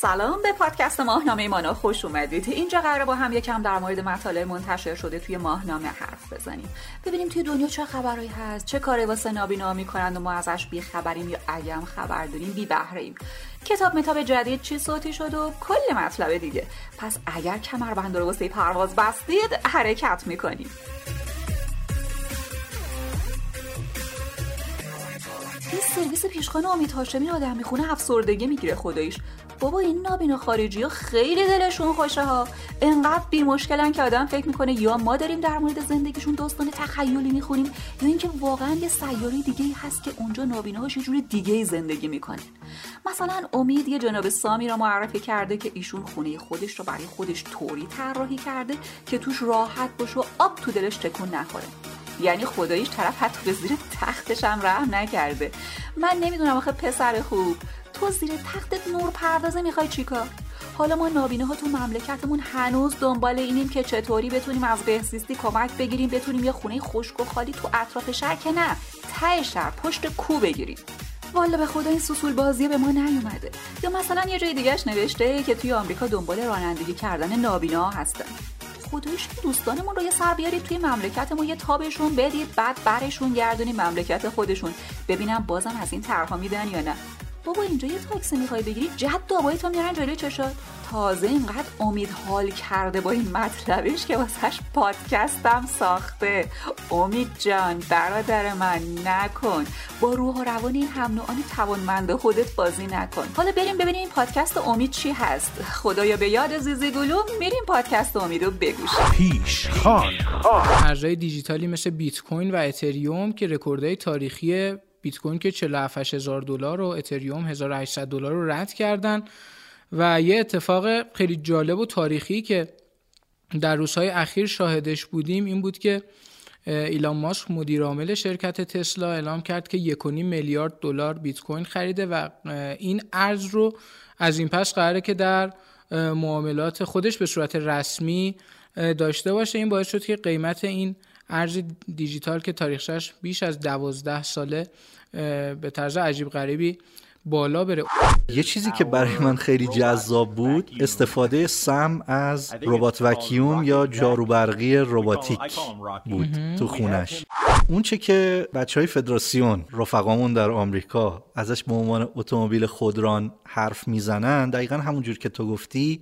سلام، به پادکست ماهنامه مانا خوش اومدید. اینجا قراره با هم یکم در مورد مطالب منتشر شده توی ماهنامه حرف بزنیم. ببینیم توی دنیا چه خبرایی هست، چه کاری واسه نابینا میکنند و ما ازش بی خبریم یا اگه هم خبر داریم بی بهره ایم. کتاب جدید چی صوتی شد و کل مطلب دیگه. پس اگر کمربند رو واسه پرواز بستید حرکت میکنیم. این سرویس پیشخوان امید هاشمی رو آدم میخونه افسردگی میگیره خداییش. بابا این نابینا خارجی ها خیلی دلشون خوشه ها، انقدر بی مشکلن که آدم فکر میکنه یا ما داریم در مورد زندگیشون داستان تخیلی میخونیم یا اینکه واقعا یه سیاره دیگه هست که اونجا نابیناهاش یه جور دیگه زندگی میکنن. مثلا امید یه جناب سامی رو معرفی کرده که ایشون خونه خودش رو برای خودش طوری طراحی کرده که توش راحت باشه و آب تو دلش تکون نخوره. یعنی خداییش طرف حتی به زیر تختش هم رحم نکرده. من نمیدونم آخه پسر خوب، تو زیر تختت نور پردازه میخوای چیکار؟ حالا ما نابیناها تو مملکتمون هنوز دنبال اینیم که چطوری بتونیم از بهزیستی کمک بگیریم، بتونیم یه خونه خشک و خالی تو اطراف شهر که نه ته شهر پشت کو بگیریم. والا به خدا این سوسول بازی به ما نیومده. یا مثلا یه جای دیگهش نوشته که توی آمریکا دنبال رانندگی کردن نابینا هستن. خودش دوستانمون رو یه سر بیارید توی مملکتمون، یه تابشون بدید، بعد برشون گردونیم مملکت خودشون، ببینم بازم از این طرحا میدن یا نه. بابا اینجا یه تاکسی میخوای بگیری جد بابایتو میارن جلوی چشات. تازه اینقدر امید حال کرده با این مطلبش که واسهش پادکستم ساخته. امید جان برادر من نکن، با روح و روان این هم نوعان توانمند خودت بازی نکن. حالا بریم ببینیم این پادکست امید چی هست. خدایا به یاد زیزی گلوم، میریم پادکست امیدو بگوشیم. پیشخوان ارزهای دیجیتالی مثل بیت کوین و اتریوم که رکوردهای تاریخی بیت کوین که $47,000 و اتریوم $1,800 رو رد کردن. و یه اتفاق خیلی جالب و تاریخی که در روزهای اخیر شاهدش بودیم این بود که ایلان ماسک مدیر عامل شرکت تسلا اعلام کرد که $1.5 میلیارد بیت کوین خریده و این ارز رو از این پس قراره که در معاملات خودش به صورت رسمی داشته باشه. این باعث شد که قیمت این ارز دیجیتال که تاریخش بیش از 12 ساله به طرز عجیب غریبی بالا بره. یه چیزی که برای من خیلی جذاب بود استفاده سم از ربات وکیوم یا جاروبرقی رباتیک بود تو خونش. اون چه که بچهای فدراسیون رفقامون در آمریکا ازش به عنوان اتومبیل خودران حرف میزنن، دقیقاً همونجور که تو گفتی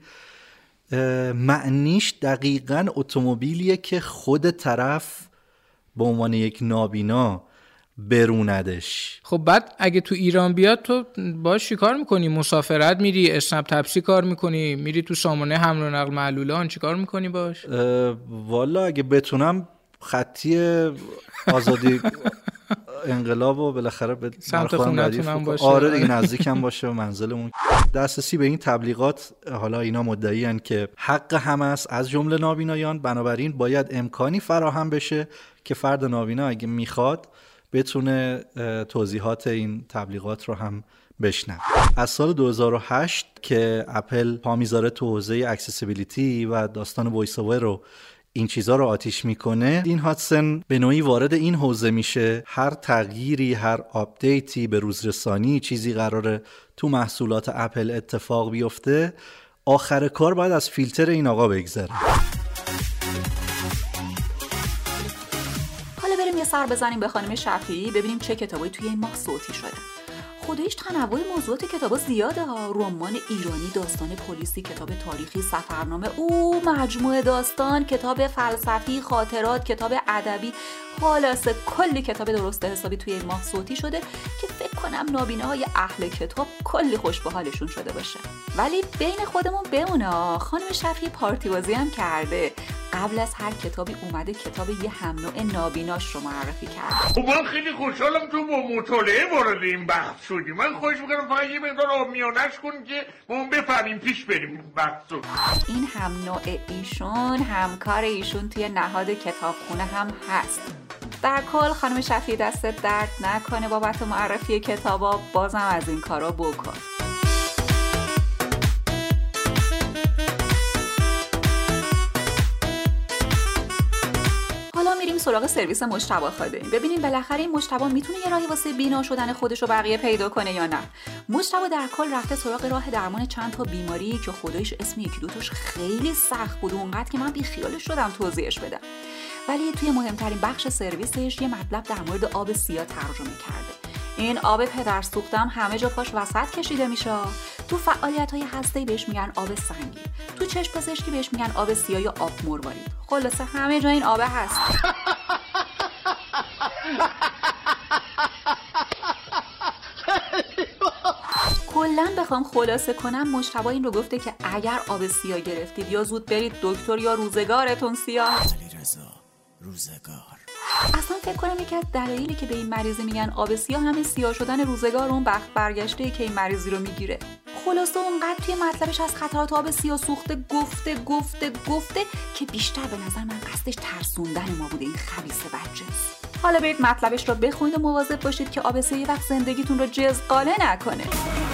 معنیش دقیقاً اتومبیلیه که خود طرف به عنوان یک نابینا بروندش. خب بعد اگه تو ایران بیاد تو باش چی کار میکنی؟ مسافرت میری، اسنپ تپسی کار میکنی، میری تو سامانه حمل و نقل معلولان چی کار میکنی باش؟ والا اگه بتونم خطی آزادی انقلاب و بالاخره به سمت خونتونم باشه. آره دیگه نزدیکم باشه و منزلمون. دسترسی به این تبلیغات، حالا اینا مدعی ان که حق همه است از جمله نابینایان، بنابراین باید امکانی فراهم بشه که فرد نابینا اگه میخواد بتونه توضیحات این تبلیغات رو هم بشنوه. از سال 2008 که اپل پا میذاره تو حوزه اکسسیبیلیتی و داستان وایس اوور رو این چیزا رو آتیش میکنه، دین هاتسن به نوعی وارد این حوزه میشه. هر تغییری، هر آپدیتی به روزرسانی، چیزی قراره تو محصولات اپل اتفاق بیفته، آخر کار باید از فیلتر این آقا بگذره. یه سر بزنیم به خانم شفیعی ببینیم چه کتابایی توی این ماه صوتی شده. خودش تنوع موضوعات کتابا زیاده ها. رمان ایرانی، داستان پلیسی، کتاب تاریخی، سفرنامه، مجموعه داستان، کتاب فلسفی، خاطرات، کتاب ادبی، خلاصه کلی کتاب درست حسابی توی این ماه صوتی شده که فکر کنم نابیناهای اهل کتاب کلی خوش به حالشون شده باشه. ولی بین خودمون بمونه، خانم شفیعی پارتی بازی هم کرده. قبل از هر کتابی اومده کتاب یه هم نوع نابیناش رو معرفی کرده. من خیلی خوشحالم تو با مطالعه وارد این بحث شدی. من خواهش می‌کنم فقط یه مقدار آبمیانش کن که ما بفهمیم پیش بریم بحث رو. این هم نوع ایشون، همکار ایشون توی نهاد کتابخونه هم هست. در کل خانم شفیعی دستت درد نکنه بابت معرفی کتابا، بازم از این کارا بکن. سراغ سرویس مجتبی خادمی. ببینیم بالاخره این مجتبی میتونه یه راهی واسه بینا شدن خودش و بقیه پیدا کنه یا نه. مجتبی در کل رفته سراغ راه درمان چند تا بیماری که خدایش اسم یکی دوتاش خیلی سخت بود، اونقدر که من بیخیالش شدم توضیحش بدم. ولی توی مهمترین بخش سرویسش یه مطلب در مورد آب سیاه ترجمه کرده. این آب پدر سوختم همه جا پاش وسط کشیده میشه. تو فعالیت‌های هسته‌ای بهش میگن آب سنگی، تو چشم پزشکی بهش میگن آب سیاه یا آب مروارید. خلاصه همه جا این آب هست. کلاً بخوام خلاصه کنم، مجتبی این رو گفته که اگر آب سیاه گرفتید یا زود برید دکتر یا روزگارتون سیاه. علیرضا روزگار. اصلا فکر کنم یکی از دلایلی که به این مریضی میگن آب سیاه همین سیاه شدن روزگار اون بخت برگشته که این مریضی رو میگیره. خلاصه اونقدر توی مطلبش از خطرات آب سیاه سوخته گفته که بیشتر به نظر من قصدش ترسوندن ما بوده، این خبیث بچه. حالا برید مطلبش رو بخونید و مواظب باشید که آب سیاه وقت زندگیتون رو جزقاله نکنه.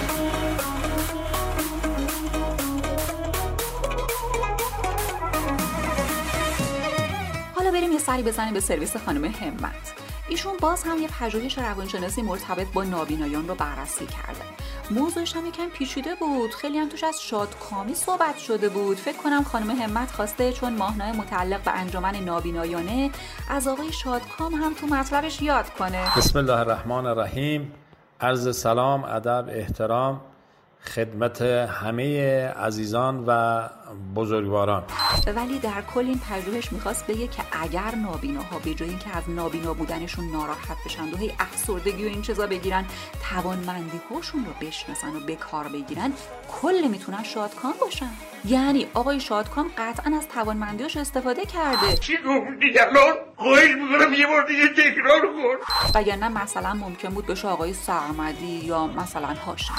بریم یه سری بزنیم به سرویس خانم همت. ایشون باز هم یه پژوهش روانشناسی مرتبط با نابینایان رو بررسی کردن. موضوعش هم یکم پیچیده بود، خیلی هم توش از شادکامی صحبت شده بود. فکر کنم خانم همت خواسته چون ماهنامه متعلق به انجمن نابینایانه از آقای شادکام هم تو مطلبش یاد کنه. بسم الله الرحمن الرحیم. عرض سلام، ادب، احترام خدمت همه عزیزان و بزرگواران. ولی در کل این پژوهش میخواست بگه که اگر نابیناها به جای اینکه از نابینا بودنشون ناراحت بشن و هی افسردگی و این چیزا بگیرن، توانمندی هاشون رو بشناسن و به کار بگیرن، کل میتونن شادکام باشن. یعنی آقای شادکام قطعا از توانمندیاش استفاده کرده. چی گفتی الان؟ خواهش میکنم یه بار دیگه تکرار کن. وگرنه مثلا ممکن بود بشه آقای سرمدی یا مثلا هاشم.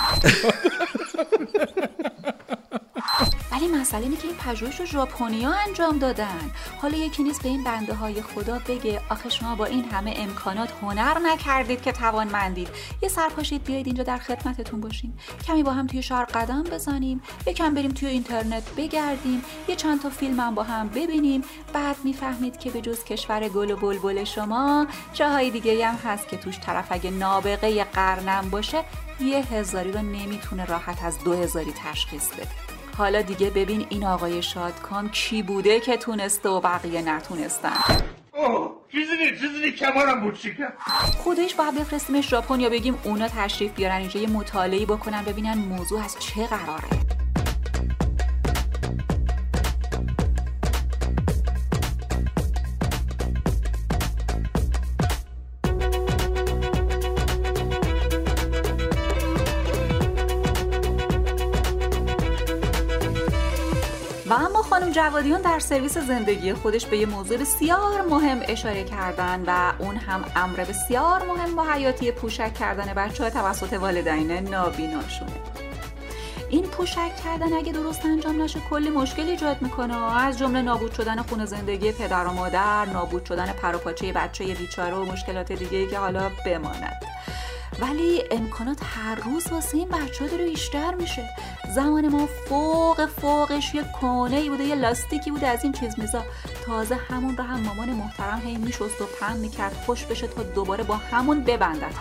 ولی مسئله اینه که این پژوهش رو ژاپنی‌ها انجام دادن. حالا یکی نیست به این بنده های خدا بگه آخه شما با این همه امکانات هنر نکردید که توانمندید، یه سرپاشید بیایید اینجا در خدمتتون باشیم، کمی با هم توی شهر قدم بزنیم، یکم بریم توی اینترنت بگردیم، یه چند تا فیلم هم با هم ببینیم، بعد میفهمید که به جز کشور گل و بلبل شما جاهای دیگه هم هست که توش طرف اگه نابغه قرنم باشه 1000 رو نمیتونه راحت از 2000 تشخیص بده. حالا دیگه ببین این آقای شادکام کی بوده که تونسته و بقیه نتونستن. چیزی کمارم بود چیکار؟ خودش باید بفرستیمش ژاپن یا بگیم اونا تشریف بیارن اینجا یه مطالعه‌ای بکنن ببینن موضوع از چه قراره. و اما خانم جوادیان در سرویس زندگی خودش به یه موضوع بسیار مهم اشاره کردن و اون هم امر بسیار مهم و حیاتی پوشک کردن بچه‌ها توسط والدین نابیناشونه. این پوشک کردن اگه درست انجام نشه کلی مشکل ایجاد میکنه، از جمله نابود شدن خون زندگی پدر و مادر، نابود شدن پر و پاچه بچه بیچاره و مشکلات دیگه‌ای که حالا بماند. ولی امکانات هر روز واسه این بچه‌ها داره بیشتر میشه. زمان ما فوقش یه کونه‌ای بوده، یه لاستیکی بوده از این چیز میزا، تازه همون رو هم مامان محترم هی میشست و پهن میکرد خوش بشه تا دوباره با همون ببندت.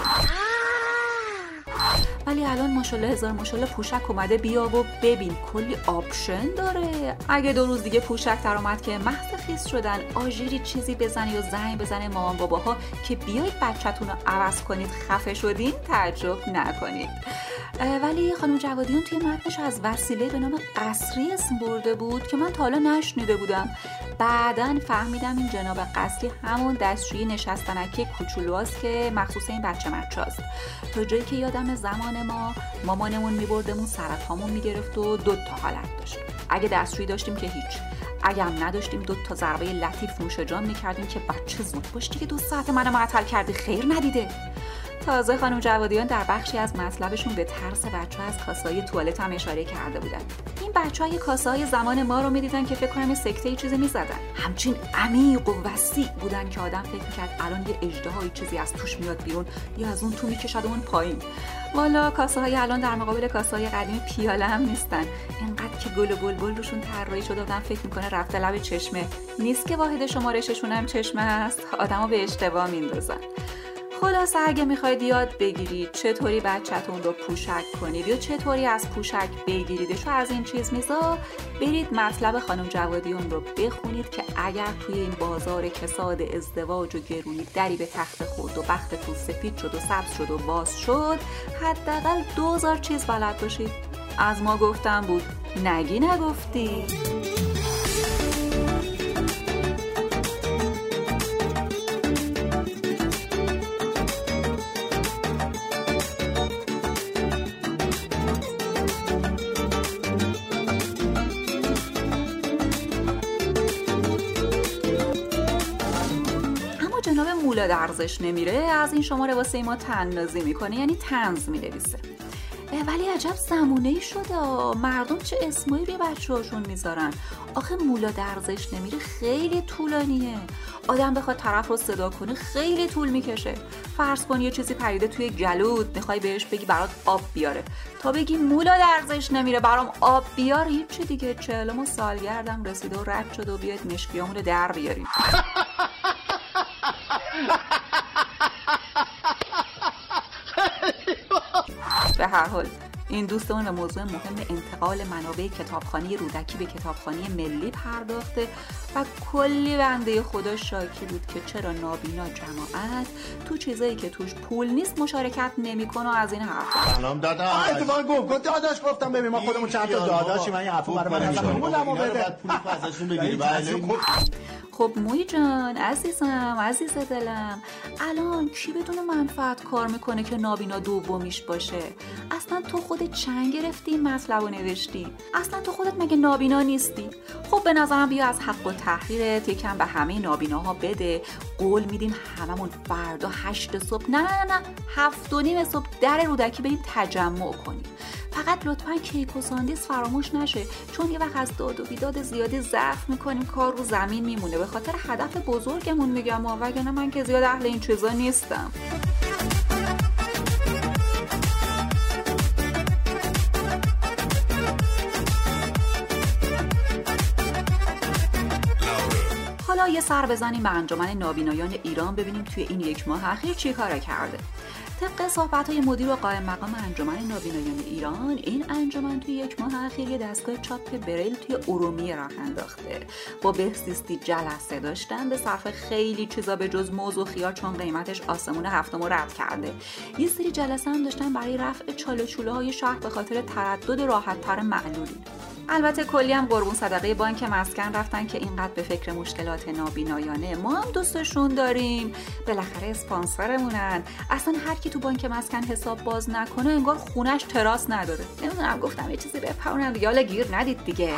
ولی الان ماشاءالله هزار ماشاءالله پوشک اومده بیا و ببین کلی آپشن داره. اگه 2 روز دیگه پوشک در اومد که محض خیس شدن آژیری چیزی بزنه یا زنگ بزنه مامان باباها که بیایید بچه‌تون رو عوض کنید خفه شدین، تعجب نکنید. ولی خانم جوادیان توی متنش از وسیله به نام قصری اسم برده بود که من تا حالا نشنیده بودم. بعداً فهمیدم این جناب قصری همون دستشویی نشستنکی کوچولوست که مخصوص این بچه مچاست. تا جایی که یادم زمان ما مامانمون میبردمون سرطامون میگرفت و 2 تا حالت داشت. اگه دستشویی داشتیم که هیچ، اگه هم نداشتیم 2 تا ضربه لطیف نوش جان میکردیم که بچه زود باش دیگه 2 ساعت منو معطل کردی خیر ندیده. تازه خانم جوادیان در بخشی از مطلبشون به ترس بچه‌ها از کاسه‌های توالت هم اشاره کرده بودن. این بچه‌ها یه کاسه‌های زمان ما رو می‌دیدن که فکر کنم یه سکته چیزی می‌زدن. همچین عمیق و وسیع بودن که آدم فکر می‌کرد الان یه اژدهای چیزی از توش میاد بیرون یا از اون تو می‌کشد اون پایین. والا کاسه‌های الان در مقابل کاسه‌های قدیمی پیاله هم نیستن. اینقدر که گل و بلبل روشون طراحی شده آدم فکر می‌کنه رفته لب چشمه. نیست که واحد شمارششون هم چشمه است. آدمو به اشتباه میندازن. خلاصه اگه میخواید یاد بگیرید چطوری بچه‌تون رو پوشک کنید یا چطوری از پوشک بگیریدش و از این چیز میزا، برید مطلب خانم جوادیون رو بخونید که اگر توی این بازار کساد ازدواج و گرونی دری به تخت خورد و بختتون سفید شد و سبز شد و باز شد، حداقل 2000 چیز بلد باشید. از ما گفتم بود، نگی نگفتی. مولاد ارزش نمیره از این شماره واسه ما طنازی میکنه، یعنی طنز مینویسه. ولی عجب زمونه‌ای شده، مردم چه اسمایی روی بچه‌هاشون میذارن. آخه مولاد ارزش نمیره خیلی طولانیه، آدم بخواد طرف رو صدا کنه خیلی طول میکشه. فرض کن یه چیزی پریده توی گلوت، میخوای بهش بگی برات آب بیاره، تا بگی مولاد ارزش نمیره برام آب بیار، هیچی دیگه. 40 سالگردم رسیده و رد شده و بیاید مشکیامون رو در بیاریم. به هر حال این دوستمون به موضوع مهم انتقال منابع کتابخانه رودکی به کتابخانه ملی پرداخته و کلی بنده خدا شاکی بود که چرا نابینا جماعت تو چیزایی که توش پول نیست مشارکت نمیکنه و از این حرفا. سلام داداش. اتفاقا گفت داداش گفتم ببین ما خودمون چند تا داداشی، من یه حرفو برای من پولمو بده، پول ازشون بگیری. خب موی جان عزیزم، عزیز دلم، الان کی بدون منفعت کار میکنه که نابینا دومیش باشه؟ اصلا تو خودت چند گرفتی این مطلب رو نوشتی؟ اصلا تو خودت مگه نابینا نیستی؟ خب به نظرم بیا از حق و تحقیرت یکم به همه نابیناها بده. قول میدیم هممون فردا 8 صبح نه 7:30 صبح در رودکی بریم تجمع کنیم. فقط لطفاً کیک و ساندیس فراموش نشه، چون یه وقت از داد و بیداد زیادی ضعف میکنیم کار رو زمین میمونه. به خاطر هدف بزرگمون میگم، وگرنه من که زیاد اهل این چیزا نیستم. حالا یه سر بزنیم به انجمن نابینایان ایران، ببینیم توی این 1 ماه اخیر چی کار کرده. طبق صحبت‌های مدیر و قائم مقام انجمن نابینایان ایران، این انجمن توی 1 ماه اخیر یه دستگاه چاپ بریل توی ارومیه راه انداخته. با بهزیستی جلسه داشتن، به صرف خیلی چیزا به جز موز و خیار، چون قیمتش آسمون هفتم رو رد کرده. یه سری جلسه هم داشتن برای رفع چاله چوله‌های شهر به خاطر تردد راحت‌تر معلولین. البته کلی هم قربون صدقه بانک مسکن رفتن که اینقدر به فکر مشکلات نابینایانه. ما هم دوستشون داریم، بالاخره اسپانسرمونن. اصلا هر کی تو بانک مسکن حساب باز نکنه انگار خونش تراس نداره. نمیدونم، گفتم یه چیزی بپرونم دیگه، حالا گیر ندید دیگه.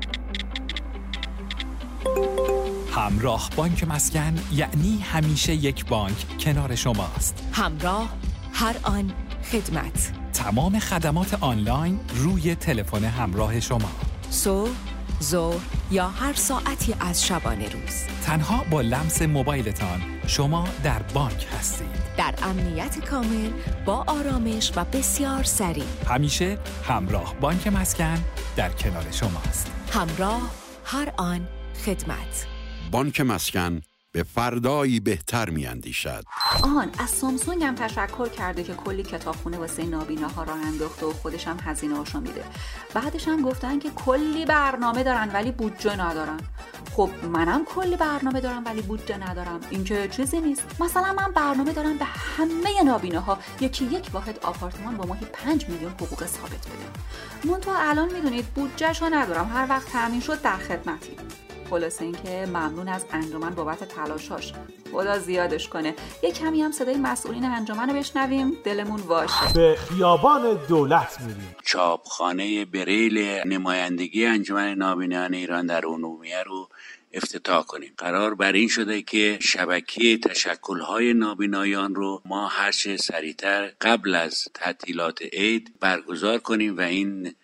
همراه بانک مسکن یعنی همیشه یک بانک کنار شماست. همراه، هر آن، خدمت. تمام خدمات آنلاین روی تلفن همراه شما. صبح، ظهر یا هر ساعتی از شبانه روز. تنها با لمس موبایلتان شما در بانک هستید. در امنیت کامل، با آرامش و بسیار سریع. همیشه همراه بانک مسکن در کنار شماست. همراه، هر آن، خدمت. بانک مسکن به فردایی بهتر می‌اندیشد. از سامسونگ هم تشکر کرده که کلی کتابخونه واسه نابیناها راه انداخته و خودش هم هزینه‌اشو میده. بعدش هم گفتن که کلی برنامه دارن ولی بودجه ندارن. خب منم کلی برنامه دارم ولی بودجه ندارم، این که چیزی نیست. مثلا من برنامه دارم به همه نابیناها یکی یک واحد آپارتمان با ماهی 5 میلیون حقوق ثابت بدم. من تو الان میدونید بودجهشو ندارم، هر وقت تامین شد در خدمتی. خلاصه این که ممنون از انجمن بابت تلاشاش، خدا زیادش کنه. یه کمی هم صدای مسئولین انجمن رو بشنویم دلمون واشه. به خیابان دولت میریم. چاپخانه بریل نمایندگی انجمن نابینایان ایران در ارومیه رو افتتاح کنیم. قرار بر این شده که شبکه تشکل‌های نابینایان رو ما هرچه سریعتر قبل از تعطیلات عید برگزار کنیم و این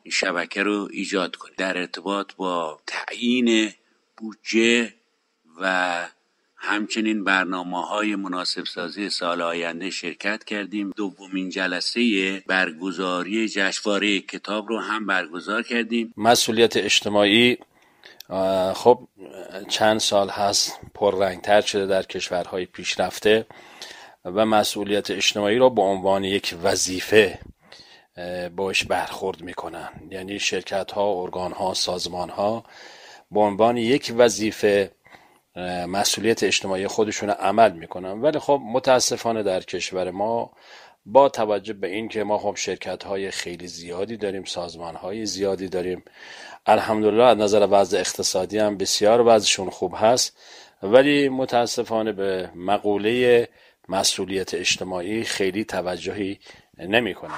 شبکه رو ایجاد کنیم. در ارتباط با تعیین بودجه و همچنین برنامه‌های مناسب سازی سال آینده شرکت کردیم. دومین جلسه برگزاری جشنواره کتاب رو هم برگزار کردیم. مسئولیت اجتماعی خب چند سال هست پررنگتر شده در کشورهای پیشرفته و مسئولیت اجتماعی را به عنوان یک وظیفه باش برخورد میکنن. یعنی شرکت ها، ارگان ها، سازمان ها به عنوان یک وظیفه مسئولیت اجتماعی خودشون عمل میکنن. ولی خب متاسفانه در کشور ما با توجه به این که ما خب شرکت های خیلی زیادی داریم، سازمان های زیادی داریم، الحمدلله از نظر وضع اقتصادی هم بسیار وضعشون خوب هست، ولی متاسفانه به مقوله مسئولیت اجتماعی خیلی توجهی نمی کنن.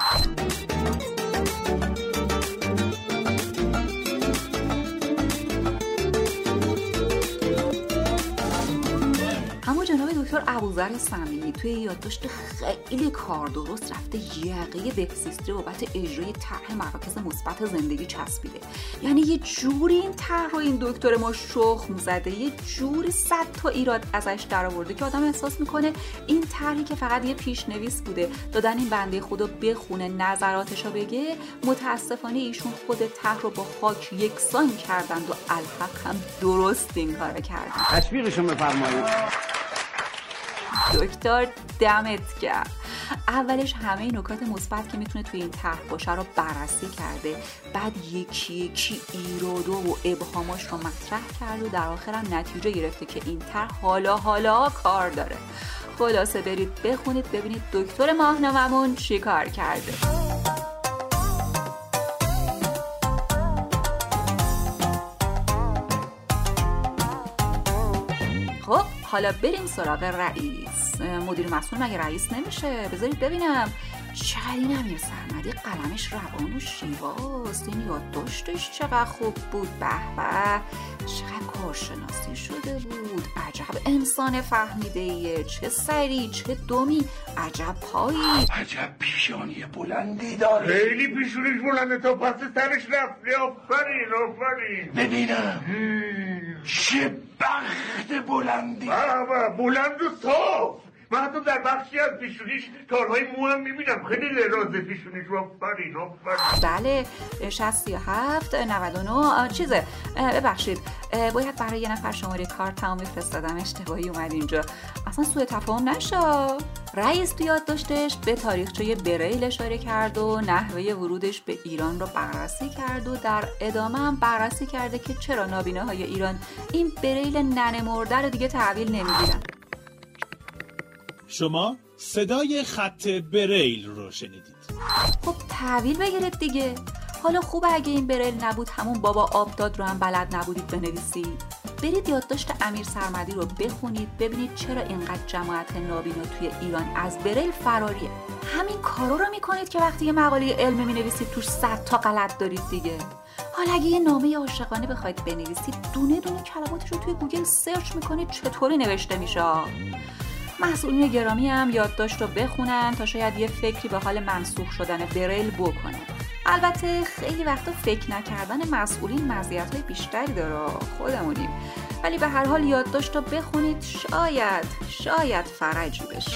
اما جناب دکتر ابوذر صمیمی توی یادداشت خیلی کار درست رفته یقه بهزیستی رو بابت اجرای طرح مراکز مثبت زندگی چسبیده. یعنی یه جوری این طرح رو این دکتر ما شخم زده، یه جوری 100 تا ایراد ازش درآورده که آدم احساس میکنه این طرحی که فقط یه پیشنویس بوده دادن این بنده خدا بخونه نظراتشو بگه، متاسفانه ایشون خود طرح رو با خاک یکسان کردند و الحق هم درست این کارو کردن. تشویقشون بفرمایید. دکتر دمت گرم. اولش همه نکات مثبت که میتونه توی این طرح باشه رو بررسی کرده، بعد یکی یکی ایرادا و ابهاماش رو مطرح کرد و در آخر هم نتیجه گرفته که این طرح حالا کار داره. خلاصه برید بخونید ببینید دکتر ماهنامه‌مون چی کار کرده. خب حالا بریم سراغ رئیس. مدیر مسئول مگه رئیس نمیشه؟ بذارید ببینم چقدر این امیر سرمدی قلمش روان و شیواست. این یادداشتش چقدر خوب بود. به به چقدر کارشناسی شده بود. عجب انسان فهمیده‌ایه. چه سری چه دمی، عجب پایی، عجب پیشانی بلندی داره. خیلی پیشونیش بلنده تا پس سرش رفته. آفرین ببینم چه بخت بلندی. بلند و صاف. من حتی در بخشی از پیشونیش تارهای مو هم میبینم. خیلی درازه پیشونیش. آفرین. بله 67 99 چیزه. ببخشید باید برای یه نفر شماره کارت تمام میفرستادم، اشتباهی اومد اینجا. اصلا سوء تفاهم نشه. رئیس تو یادداشتش به تاریخچه بریل اشاره کرد و نحوه ورودش به ایران رو بررسی کرد و در ادامه هم بررسی کرده که چرا نابیناهای ایران این بریل ننه مرده رو دیگه تحویل نمیگیرن. شما صدای خط بریل رو شنیدید. خب تحویل بگیرید دیگه. حالا خوبه اگه این بریل نبود همون بابا آبداد رو هم بلد نبودید بنویسید. برید یادداشت امیر سرمدی رو بخونید ببینید چرا اینقدر جماعت نابینا توی ایران از بریل فراریه. همین کارو رو میکنید که وقتی یه مقاله علمی مینویسید توش 100 تا غلط دارید دیگه. حالا اگه یه نامه عاشقانه بخواید بنویسید دونه دونه کلماتش رو توی گوگل سرچ میکنید چطوری نوشته میشه. مسئولین گرامی هم یادداشت رو بخونن تا شاید یه فکری به حال منسوخ شدن بریل بکنن. البته خیلی وقتا فکر نکردن مسئولین مزیت‌های بیشتری داره، خودمونیم، ولی به هر حال یادداشت رو بخونید شاید فرجی بشه.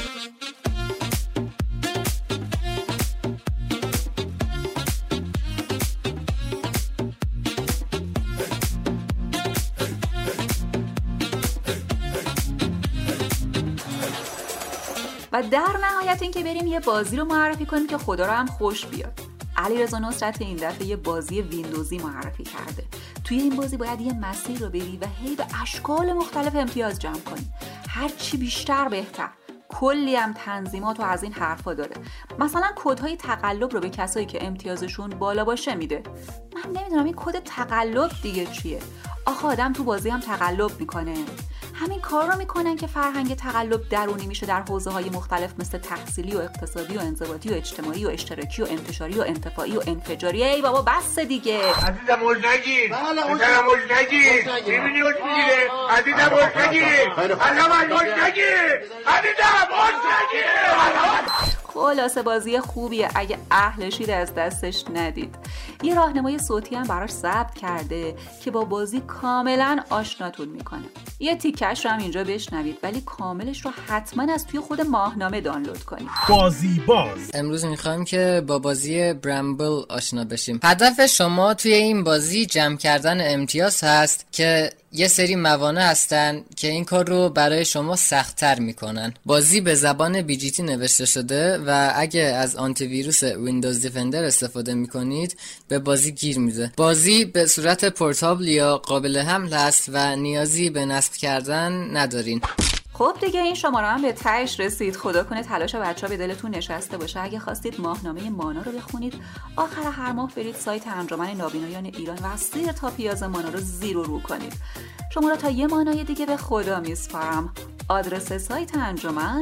و در نهایت این که بریم یه بازی رو معرفی کنیم که خدا رو هم خوش بیاد. علیرضا نصرت این دفعه یه بازی ویندوزی معرفی کرده. توی این بازی باید یه مسیر رو بری و هی به اشکال مختلف امتیاز جمع کنی. هر چی بیشتر بهتر. کلی هم تنظیمات و از این حرفا داره. مثلا کدهای تقلب رو به کسایی که امتیازشون بالا باشه میده. من نمیدونم این کد تقلب دیگه چیه. آخه آدم تو بازی هم تقلب میکنه. همین کار رو میکنن که فرهنگ تقلب درونی میشه در حوزه‌های مختلف مثل تحصیلی و اقتصادی و انضباطی و اجتماعی و اشتراکی و انتشاری و انتفاعی و انفجاری. ای بابا بس دیگه. عزیزم موج نگیر. موج نگیر. میبینی موج میگیره. عزیزم موج نگیر. موج نگیر. عزیزم موج نگیر. خلاصه بازی خوبیه، اگه اهلشید از دستش ندید. یه راهنمای صوتی هم براش ضبط کرده که با بازی کاملا آشناتون میکنه. یه تیکش رو هم اینجا بشنوید، ولی کاملش رو حتما از توی خود ماهنامه دانلود کنید. بازی باز. امروز میخوایم که با بازی برامبل آشنا بشیم. هدف شما توی این بازی جمع کردن امتیاز هست که یه سری موانع هستن که این کار رو برای شما سخت‌تر میکنن. بازی به زبان BGT نوشته شده و اگه از آنتی ویروس ویندوز دیفندر استفاده میکنید به بازی گیر میده. بازی به صورت پورتابل یا قابل حمل هست و نیازی به نصب کردن ندارین. خب دیگه این شماره هم به تهش رسید. خدا کنه تلاش بچه‌ها به دلتون نشسته باشه. اگه خواستید ماهنامه مانا رو بخونید، آخر هر ماه برید سایت انجمن نابینایان ایران و زیر تا پیاز مانا رو زیر و رو کنید. شما رو تا یه ماهنامه دیگه به خدا میسپارم. آدرس سایت انجمن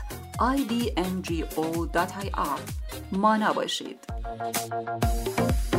www.idngo.ir. مانا باشید.